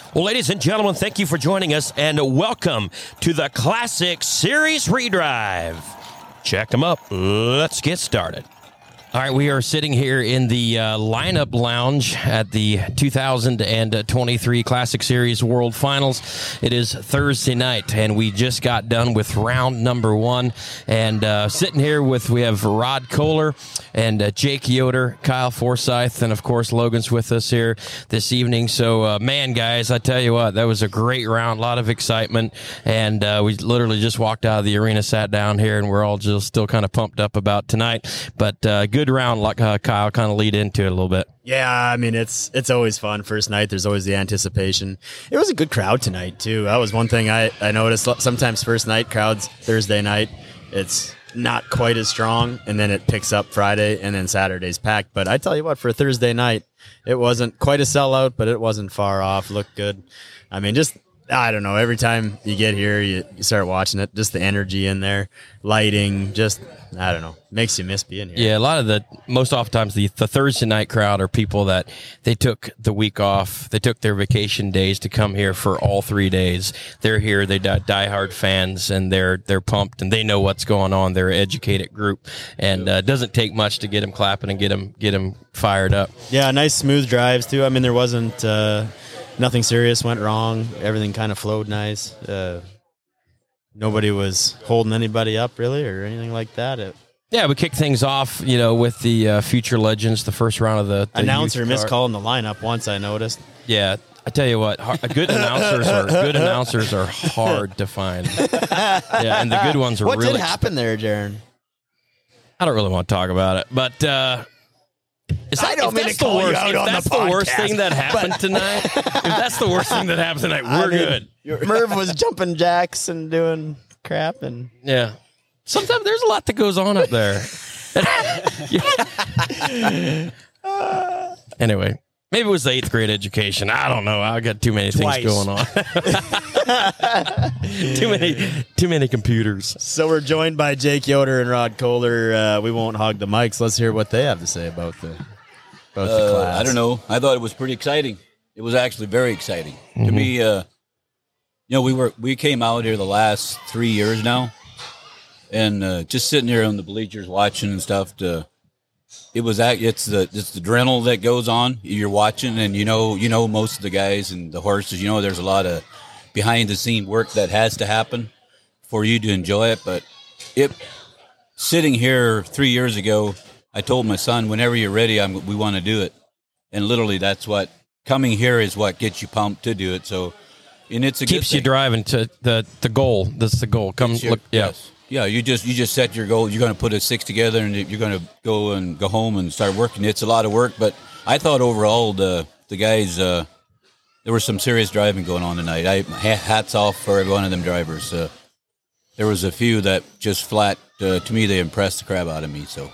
Well, ladies and gentlemen, thank you for joining us, and welcome to the Classic Series Redrive. Check them up. Let's get started. All right, we are sitting here in the lineup lounge at the 2023 Classic Series World Finals. It is Thursday night, and we just got done with round number one. And sitting here we have Rod Kohler and Jake Yoder, Kyle Forsyth, and, of course, Logan's with us here this evening. So, man, guys, I tell you what, that was a great round, a lot of excitement. And we literally just walked out of the arena, sat down here, and we're all just still kind of pumped up about tonight. But good round, like Kyle kind of lead into it a little bit. Yeah, I mean, it's always fun. First night, there's always the anticipation. It was a good crowd tonight, too. That was one thing I noticed. Sometimes first night crowds, Thursday night, it's not quite as strong, and then it picks up Friday, and then Saturday's packed. But I tell you what, for a Thursday night, it wasn't quite a sellout, but it wasn't far off. Looked good. I mean, just, I don't know, every time you get here, you start watching it, just the energy in there, lighting, just, I don't know, makes you miss being here. Yeah, a lot of most oftentimes the Thursday night crowd are people that they took the week off, they took their vacation days to come here for all 3 days. They're here, they diehard fans, and they're pumped, and they know what's going on. They're an educated group, and it doesn't take much to get them clapping and get them fired up. Yeah, nice smooth drives, too. I mean, there wasn't... nothing serious went wrong. Everything kind of flowed nice. Nobody was holding anybody up, really, or anything like that. Yeah, we kicked things off, with the Future Legends, the first round of the announcer miscalling the lineup once, I noticed. Yeah, I tell you what, good announcers are hard to find. Yeah, and the good ones are what really... What did happen there, Jaron? I don't really want to talk about it, but... I don't mean to call you out on the podcast. If that's the worst thing that happened tonight, if that's the worst thing that happened tonight, we're good. Merv was jumping jacks and doing crap. And yeah. Sometimes there's a lot that goes on up there. Anyway, maybe it was the 8th grade education. I don't know. I got too many things going on. Too many computers. So we're joined by Jake Yoder and Rod Kohler. We won't hog the mics. Let's hear what they have to say about the class. I don't know. I thought it was pretty exciting. It was actually very exciting to me. We came out here the last 3 years now, and just sitting here on the bleachers watching and stuff. It's the adrenaline that goes on. You're watching, and you know most of the guys and the horses. There's a lot of behind the scene work that has to happen for you to enjoy it. But sitting here 3 years ago, I told my son, whenever you're ready, we want to do it. And literally, that's what coming here is what gets you pumped to do it. So, and it's keeps you driving to the goal. That's the goal. Look. Yeah. Yes. Yeah, you just set your goal. You're going to put a 6 together, and you're going to go home and start working. It's a lot of work, but I thought overall the guys there was some serious driving going on tonight. Hats off for every one of them drivers. There was a few that just flat to me they impressed the crap out of me. So,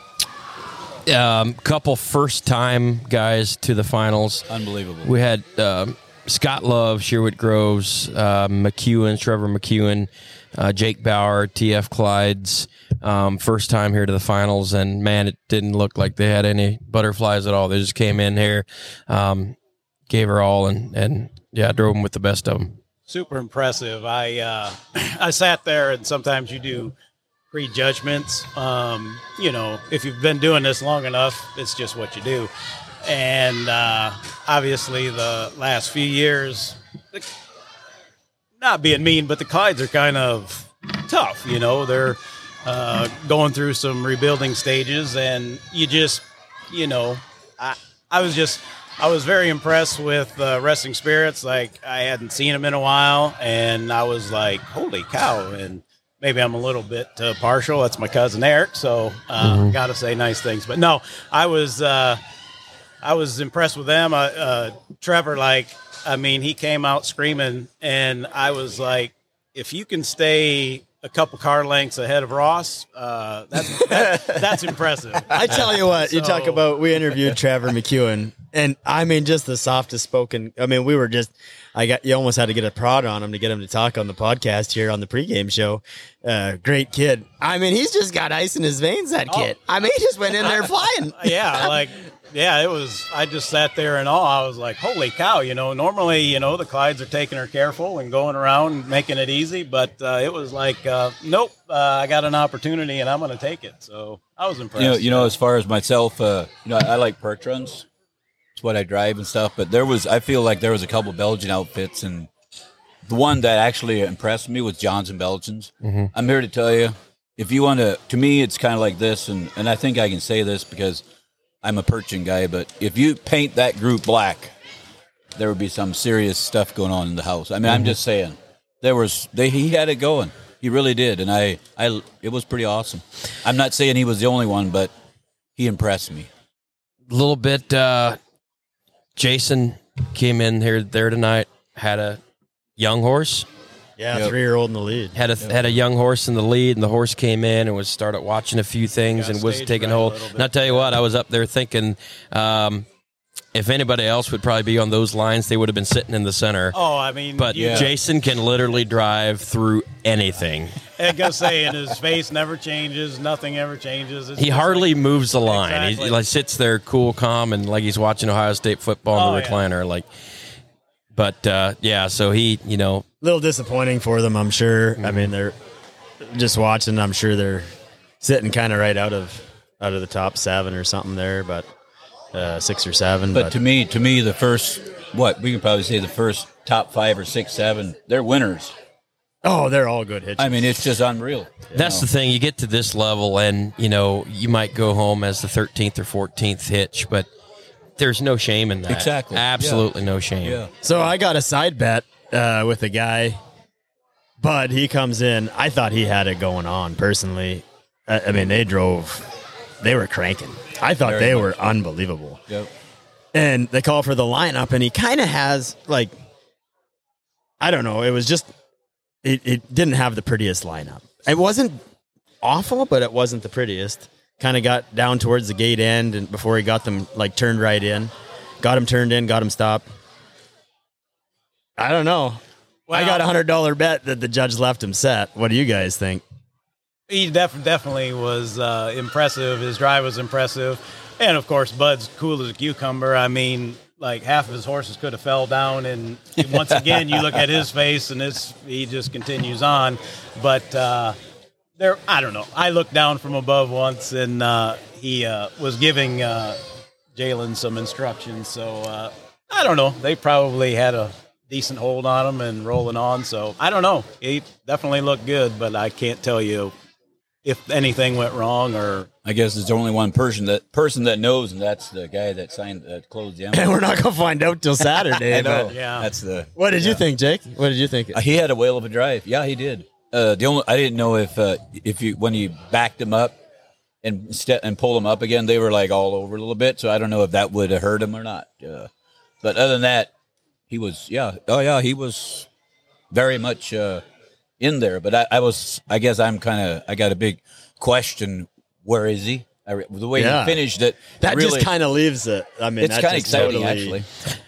couple first time guys to the finals. Unbelievable. We had Scott Love, Sherwood Groves, Trevor McEwen. Jake Bauer, TF Clyde's first time here to the finals, and man, it didn't look like they had any butterflies at all. They just came in here, gave her all, and drove them with the best of them. Super impressive. I sat there, and sometimes you do prejudgments. If you've been doing this long enough, it's just what you do. And obviously, the last few years. Not being mean, but the Clydes are kind of tough. They're going through some rebuilding stages, and you just, I was very impressed with Resting Spirits. Like, I hadn't seen them in a while, and I was like, holy cow. And maybe I'm a little bit partial. That's my cousin Eric, so got to say nice things. But no, I was impressed with them. Trevor, he came out screaming, and I was like, if you can stay a couple car lengths ahead of Ross, that's impressive. I tell you what, you talk about, we interviewed Trevor McEwen, And I mean, just the softest spoken. I mean, you almost had to get a prod on him to get him to talk on the podcast here on the pregame show. Great kid. I mean, he's just got ice in his veins, that kid. I mean, he just went in there flying. It was, I just sat there in awe. I was like, holy cow, normally, the Clydes are taking her careful and going around and making it easy, but it was like, nope, I got an opportunity and I'm going to take it. So I was impressed. As far as myself, I like perch runs. It's what I drive and stuff, but I feel like there was a couple Belgian outfits, and the one that actually impressed me was Johns and Belgians. Mm-hmm. I'm here to tell you, if you want to me, it's kind of like this, and I think I can say this because I'm a perching guy, but if you paint that group black, there would be some serious stuff going on in the house. I mean, I'm just saying, he had it going. He really did, and it was pretty awesome. I'm not saying he was the only one, but he impressed me. A little bit, Jason came in there tonight, had a young horse. Yeah, 3-year-old in the lead. Had a young horse in the lead, and the horse came in and started watching a few things and was taking hold. And I'll tell you what, I was up there thinking, if anybody else would probably be on those lines, they would have been sitting in the center. Oh, I mean, but Jason can literally drive through anything. I gotta say, and his face never changes. Nothing ever changes. He hardly moves the line. Exactly. He sits there cool, calm, and like he's watching Ohio State football in the recliner. So he, a little disappointing for them, I'm sure. Mm-hmm. I mean, they're just watching. I'm sure they're sitting kind of right out of the top 7 or something there, but 6 or 7. But to me, the first, we can probably say the first top 5 or 6, 7, they're winners. Oh, they're all good hitches. I mean, it's just unreal. That's the thing. You get to this level, and you might go home as the 13th or 14th hitch, but there's no shame in that. Exactly. Absolutely no shame. Yeah. So I got a side bet with a guy. Bud, he comes in. I thought he had it going on, personally. I mean, they were cranking. I thought they were unbelievable. Yep. And they call for the lineup, and he kind of has, I don't know, it was just, it didn't have the prettiest lineup. It wasn't awful, but it wasn't the prettiest. Kind of got down towards the gate end and before he got them turned right in. Got him turned in, got him stopped. I don't know. Well, I got a $100 bet that the judge left him set. What do you guys think? He definitely was impressive. His drive was impressive. And, of course, Bud's cool as a cucumber. I mean, half of his horses could have fell down. And once again, you look at his face, and he just continues on. But I don't know. I looked down from above once, and he was giving Jalen some instructions. So, I don't know. They probably had a decent hold on him and rolling on. So, I don't know. He definitely looked good, but I can't tell you if anything went wrong or... I guess there's only one person that knows, and that's the guy that closed the envelope. And we're not going to find out till Saturday. I know. But yeah. That's the... What did you think, Jake? What did you think? He had a whale of a drive. Yeah, he did. I didn't know if you when you backed him up and pulled him up again, they were all over a little bit. So I don't know if that would have hurt him or not. But other than that, he was he was very much in there. But I guess I got a big question. Where is he? The way he finished it, that really, just kind of leaves it. I mean, it's kind of exciting actually.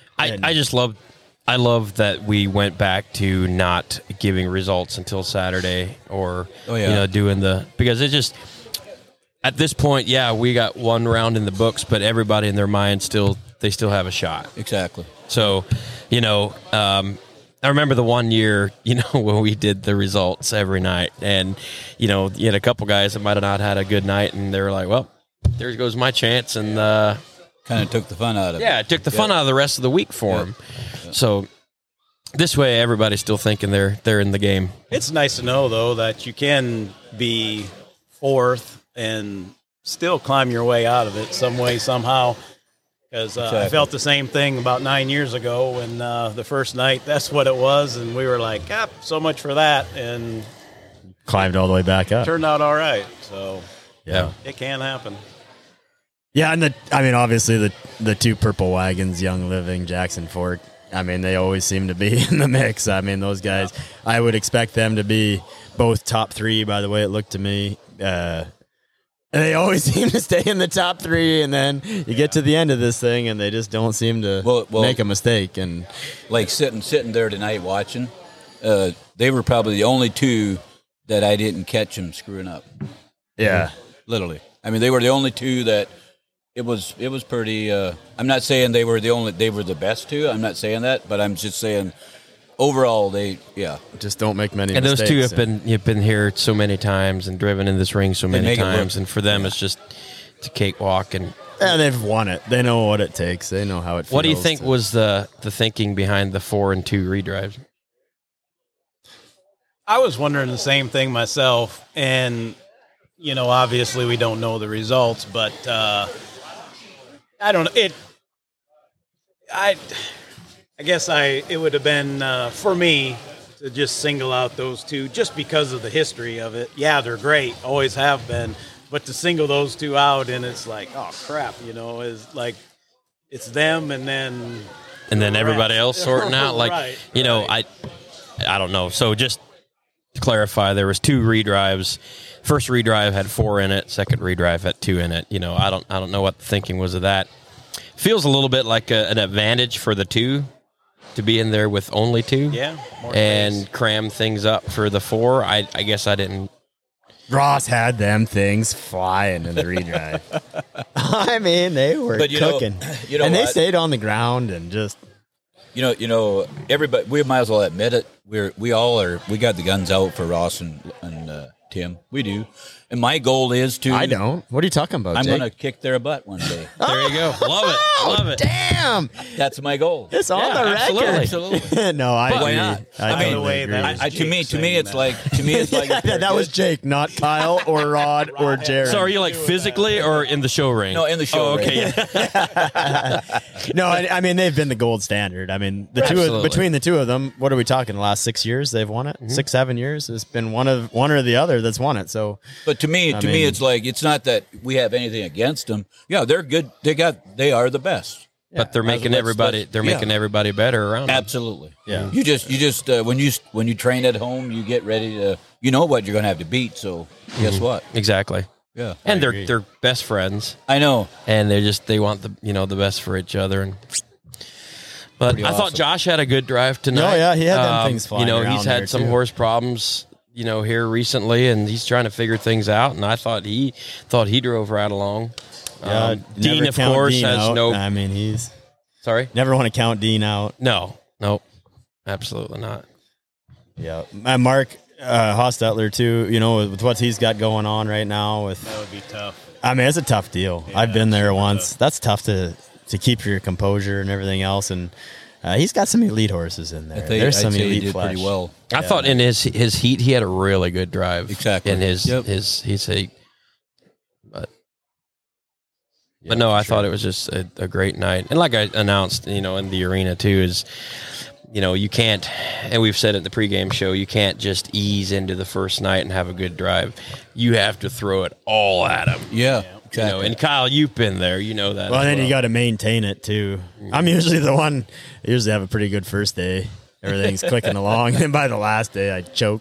I love that we went back to not giving results until Saturday or doing because it just at this point, we got one round in the books, but everybody in their mind still have a shot. Exactly. So, I remember the one year, when we did the results every night, and you had a couple guys that might have not had a good night, and they were like, "Well, there goes my chance," and kind of took the fun out of it. Yeah, it took the fun out of the rest of the week for them. Yeah. So this way, everybody's still thinking they're in the game. It's nice to know, though, that you can be fourth and still climb your way out of it some way, somehow. Because I felt the same thing about 9 years ago when the first night, that's what it was. And we were like, so much for that. And climbed all the way back up. Turned out all right. So, it can happen. Yeah, and obviously the two purple wagons, Young Living, Jackson Fork, they always seem to be in the mix. Those guys, I would expect them to be both top 3, by the way it looked to me. And they always seem to stay in the top 3, and then you get to the end of this thing, and they just don't seem to make a mistake. And like sitting there tonight watching, they were probably the only 2 that I didn't catch them screwing up. yeah, Literally. I mean, they were the only 2 that it was pretty. I'm not saying they were the best 2. I'm not saying that, but I'm just saying overall just don't make many And mistakes. those 2 you've been here so many times and driven in this ring so many make it times, look- and for them it's a cakewalk. And And they've won it. They know what it takes. They know how it feels. what do you think was the thinking behind the 4 and 2 redrives? I was wondering the same thing myself, and obviously we don't know the results, but I don't know. I guess it would have been for me to just single out those 2 just because of the history of it. Yeah, they're great, always have been, but to single those 2 out, and it's like, oh crap, is like it's them, and then everybody else sorting out. Like, Right. I don't know. So just to clarify, there was 2 redrives. First redrive had 4 in it. Second redrive had 2 in it. I don't know what the thinking was of that. Feels a little bit like an advantage for the 2 to be in there with only 2. Yeah, more and space. cram things up for the 4. I guess I didn't. Ross had them things flying in the redrive. I mean, they were But cooking. And they stayed on the ground and just. Everybody. We might as well admit it. We got the guns out for Ross and Tim. We do, and my goal is to. I don't. What are you talking about, I'm Jake? going to kick their butt one day. There you go. Love it. Love it. Damn! That's my goal. It's on the absolutely. record. Absolutely. No, I Why agree. not? I I mean, totally way agree. that was To me, saying it's that. like that was Jake, not Kyle or Rod or Jared. So are you like physically or in the show ring? No, in the show Oh, okay. ring. Yeah. No, I mean they've been the gold standard. I mean Absolutely. between the 2 of them, what are we talking? The last 6 years they've won it. 6, 7 years. It's been one or the other that's won it. So But to me, mean- it's like it's not that we have anything against them. Yeah, they're good. They are the best. But they're making let's- everybody. let's- They're yeah. making everybody better around them. Absolutely. Yeah. You just when you train at home, you get ready to. You know what you're going to have to beat. So guess what? Exactly. Yeah. And they're best friends, I know. and they want the best for each other. And but Pretty I thought awesome. Josh had a good drive tonight. Oh, yeah, he had them things flying He's around there, had some too. horse problems. Here recently, and he's trying to figure things out. And I thought he drove right along. Dean, never of count course, Dean has out. no. I mean, he's Sorry, never want to count Dean out. no, absolutely not. Yeah, and Mark Hostetler too. With what he's got going on right now. With That would be tough. I mean, it's a tough deal. Yeah, I've been there super once. tough. That's tough to keep your composure and everything else. And he's got some elite horses in there. There's some I'd say he elite did flesh. pretty well. I thought in his heat he had a really good drive. Exactly. In his Yep. his heat. Yeah, But no, I for sure. thought it was just a great night. And like I announced, in the arena too, is, you can't, and we've said it in the pregame show, you can't just ease into the first night and have a good drive. You have to throw it all at him. Yeah. Exactly. And Kyle, you've been there. You know that. Well, as then you got to maintain it too. I'm usually the one. I usually have a pretty good first day. Everything's clicking along, and by the last day, I choke.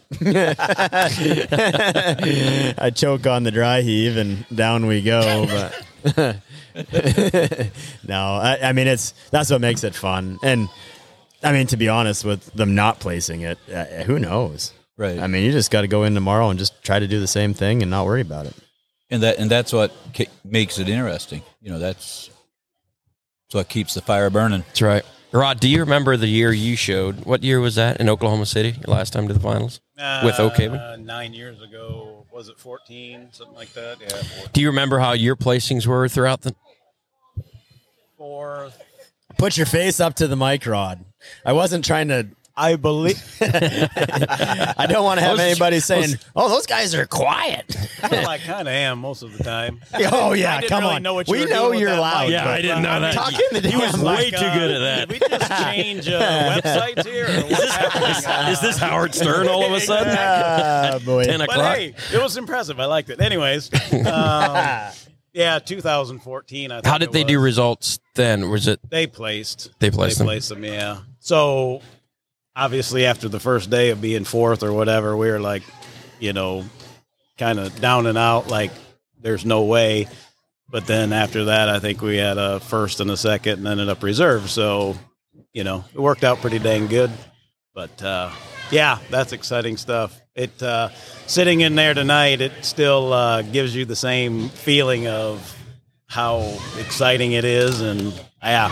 I choke on the dry heave, and down we go. But no, I mean that's what makes it fun. And I mean, to be honest, with them not placing it, who knows? Right. I mean, you just got to go in tomorrow and just try to do the same thing and not worry about it. And that's what makes it interesting. That's what keeps the fire burning. That's right. Rod, do you remember the year you showed? What year was that in Oklahoma City? Your last time to the finals with Oak Haven? 9 years ago. Was it 14? Something like that? Yeah, 14. Do you remember how your placings were throughout the? Fourth. Put your face up to the mic, Rod. I wasn't trying to. I believe. I don't want to have anybody saying, "Oh, those guys are quiet." Well, I kind of am most of the time. Oh yeah, I didn't come really on. know what you we were know doing with you're that loud. mic, Yeah, but- I didn't know that. Talk in the He was damn way mic. too good at that. Did we just change websites here? Or what's happening? Is this Howard Stern all of a sudden? Ah, boy. 10 But o'clock. hey, it was impressive. I liked it. Anyways, yeah, 2014. I think How did it they do was. results then? Was it They placed. They placed them. them, yeah. So obviously, after the first day of being fourth or whatever, we were like, kind of down and out. Like, there's no way. But then after that, I think we had a first and a second and ended up reserve. So, it worked out pretty dang good. But, yeah, that's exciting stuff. It sitting in there tonight, it still gives you the same feeling of how exciting it is. And, yeah,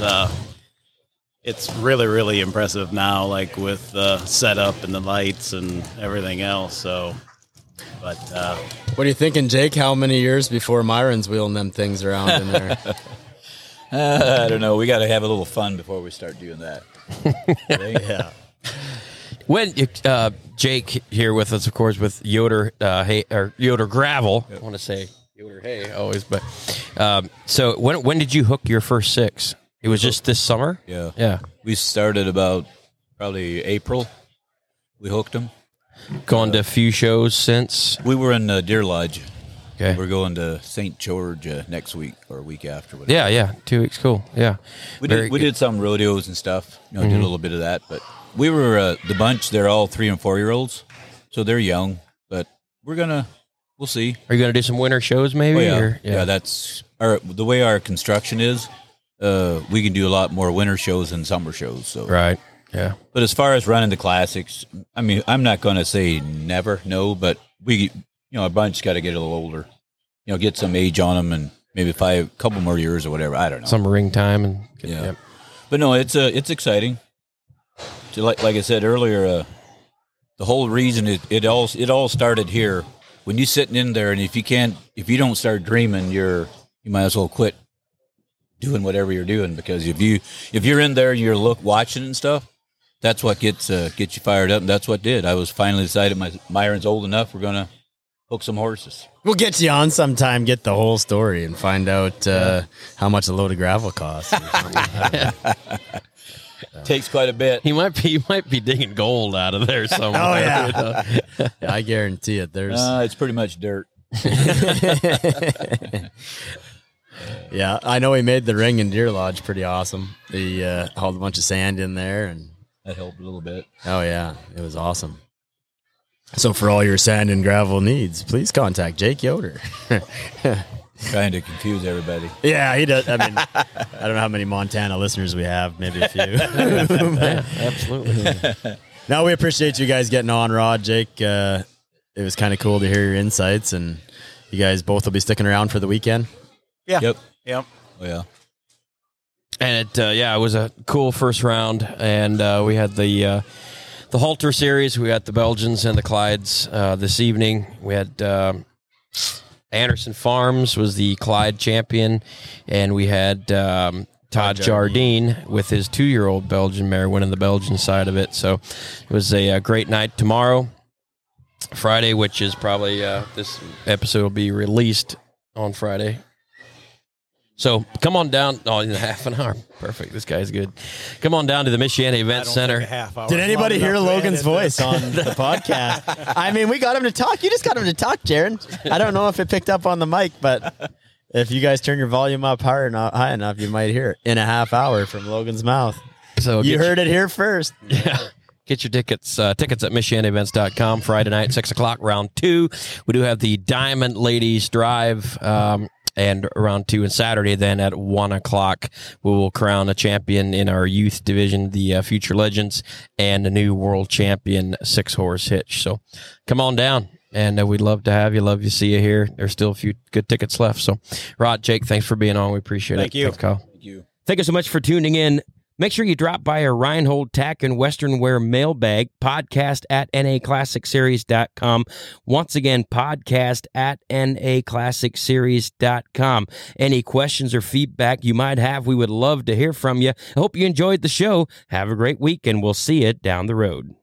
it's really, really impressive now, like with the setup and the lights and everything else. So, but What are you thinking, Jake? How many years before Myron's wheeling them things around in there? I don't know. We got to have a little fun before we start doing that. Yeah. When Jake here with us, of course, with Yoder hay or Yoder gravel. I want to say Yoder hay always, but so when did you hook your first 6? It was just this summer. Yeah. We started about probably April. We hooked them. Gone to a few shows since. We were in Deer Lodge. Okay. We're going to St. George next week or a week after. Whatever. Yeah. 2 weeks. Cool. Yeah. We did some rodeos and stuff. Did a little bit of that, but we were the bunch. They're all 3 and 4 year olds, so they're young. But we'll see. Are you gonna do some winter shows maybe? Oh, yeah. Or, Yeah, that's the way our construction is. We can do a lot more winter shows than summer shows. So Right. Yeah. But as far as running the classics, I mean, I'm not going to say never, no, but a bunch got to get a little older, get some age on them and maybe a couple more years or whatever. I don't know. Some ring time and yeah. But no, it's exciting. So like I said earlier, the whole reason it all started here when you're sitting in there, and if you don't start dreaming, you might as well quit doing whatever you're doing, because if you're in there and you're watching and stuff, that's what gets you fired up, and that's what did. I was finally decided Myron's old enough. We're gonna hook some horses. We'll get you on sometime, get the whole story, and find out how much a load of gravel costs. Takes quite a bit. He might be digging gold out of there somewhere. Oh yeah. Yeah, I guarantee it. There's it's pretty much dirt. Yeah, I know he made the ring in Deer Lodge pretty awesome. He hauled a bunch of sand in there, and that helped a little bit. Oh yeah, it was awesome. So for all your sand and gravel needs, please contact Jake Yoder. Trying to confuse everybody. Yeah, he does. I mean, I don't know how many Montana listeners we have. Maybe a few. Yeah, absolutely. No, we appreciate you guys getting on, Rod, Jake. It was kind of cool to hear your insights, and you guys both will be sticking around for the weekend. yeah. Yep. Yep. Oh, yeah. And it was a cool first round, and we had the halter series. We got the Belgians and the Clydes this evening. We had Anderson Farms was the Clyde champion, and we had Todd Jardine with his 2-year-old Belgian mare winning the Belgian side of it. So it was a great night. Tomorrow, Friday, which is probably this episode will be released on Friday. So come on down. Oh, in half an hour. Perfect. This guy's good. Come on down to the Michiana Event Center. Did anybody hear Logan's voice on the podcast? I mean, we got him to talk. You just got him to talk, Jaron. I don't know if it picked up on the mic, but if you guys turn your volume up high enough, you might hear it in a half hour from Logan's mouth. So you heard it here first. Yeah. Get your tickets at MichianaEvents.com. Friday night, 6 o'clock, round 2. We do have the Diamond Ladies Drive, and round 2, and Saturday then at 1 o'clock we will crown a champion in our youth division, the Future Legends, and a new world champion 6-horse hitch. So come on down, and we'd love to have you. Love to see you here. There's still a few good tickets left. So Rod, Jake, thanks for being on. We appreciate it. Thank you. Thanks, Kyle. Thank you. Thank you so much for tuning in. Make sure you drop by our Reinhold Tack and Western Wear mailbag, podcast at NAClassicSeries.com. Once again, podcast at NAClassicSeries.com. Any questions or feedback you might have, we would love to hear from you. I hope you enjoyed the show. Have a great week, and we'll see you down the road.